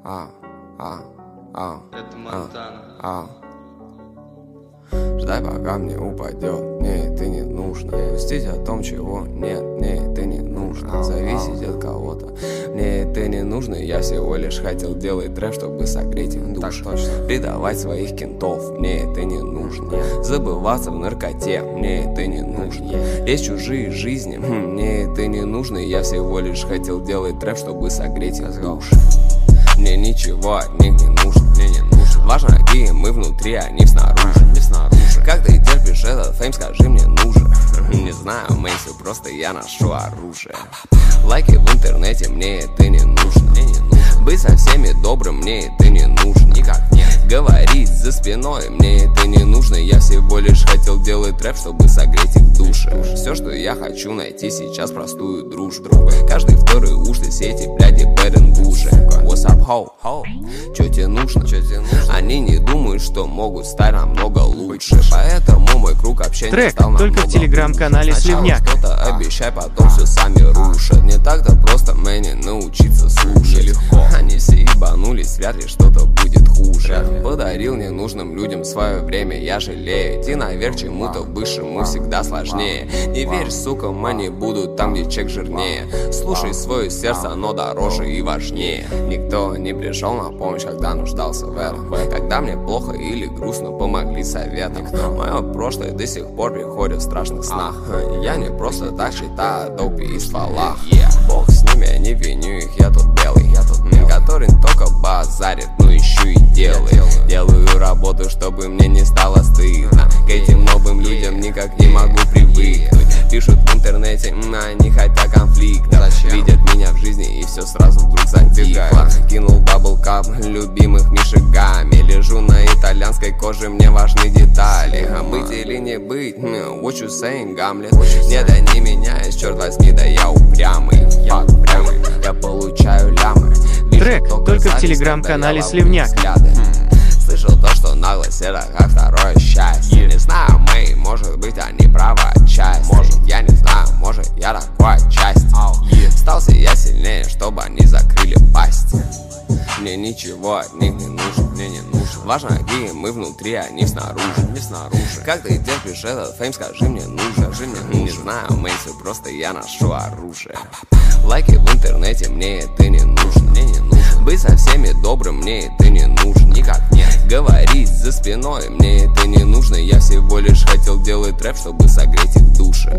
Это Монтана. Ждай, пока мне упадет, мне это не нужно. Грустить о том, чего нет, мне это не нужно. Зависеть от кого-то, мне это не нужно. Я всего лишь хотел делать трэп, чтобы согреть их душу. Предавать своих кентов, мне это не нужно. Забываться в наркоте, мне это не нужно. Лезть в чужие жизни, мне это не нужно. Я всего лишь хотел делать трэп, чтобы согреть их души. Мне ничего от них не нужно, мне не нужно. Важно, какие мы внутри, а не снаружи. Как ты терпишь этот фейм, скажи мне, нужен? Не знаю, Мэнси, просто я ношу оружие. Лайки в интернете, мне это не нужно. Быть со всеми добрым, мне это не нужно. Никак нет. Говорить за спиной, мне это не нужно. Я всего лишь хотел делать трэп, чтобы согреть их души. Все, что я хочу, найти сейчас простую дружбу. Каждый второй уж ты сети, бляди, бэдэн буши. What's up, ho? Чё тебе нужно? Они не думают, что могут стать намного лучше. Поэтому мой круг общения трек стал намного только в телеграм-канале Сливняк. Что-то обещай, потом все сами рушат. Не так-то просто мне научиться слушать. Легко. Они все ебанулись, вряд ли что-то будет хуже. Подарил ненужным людям свое время, я жалею. Идти наверх чему-то высшему всегда сложнее. Не верь, сука, они будут там, где чек жирнее. Слушай свое сердце, оно дороже и важнее. Никто не пришел на помощь, когда нуждался в этом. Когда мне плохо или грустно, помогли советом. Мое прошлое до сих пор приходит в страшных снах. Я не просто так читаю о допе и стволах. Бог с ними, я не виню их, я тут белый. Который только базарит, но еще и делает. Делаю работу, чтобы мне не стало стыдно. К этим новым людям никак не могу привыкнуть. Пишут в интернете, они хотят конфликта. Видят меня в жизни и все сразу вдруг затихло. Кинул даблкап любимых мишигами. Лежу на итальянской коже, мне важны детали. А быть или не быть, what you saying, Гамлет? Нет, они меняют, черт возьми, да я упрямый. Я получаю лямы. Трек только в телеграм-канале Сливняк. Слышал то, что наглость это как второе счастье. Не знаю, Мэй, может быть они правы отчасти. Может, я не знаю, может я такой отчасти. Стался я сильнее, чтобы они закрыли пасти. Мне ничего от них не нужно, мне не нужно. Важно, какие мы внутри, а не снаружи. Как ты терпишь этот фейм, скажи мне, нужен. Не знаю, Мэнси, просто я ношу оружие. Лайки в интернете, мне это не нужно. Быть со всеми добрым, мне это не нужно. Никак нет. Говорить за спиной, мне это не нужно. Я всего лишь хотел делать трэп, чтобы согреть их души.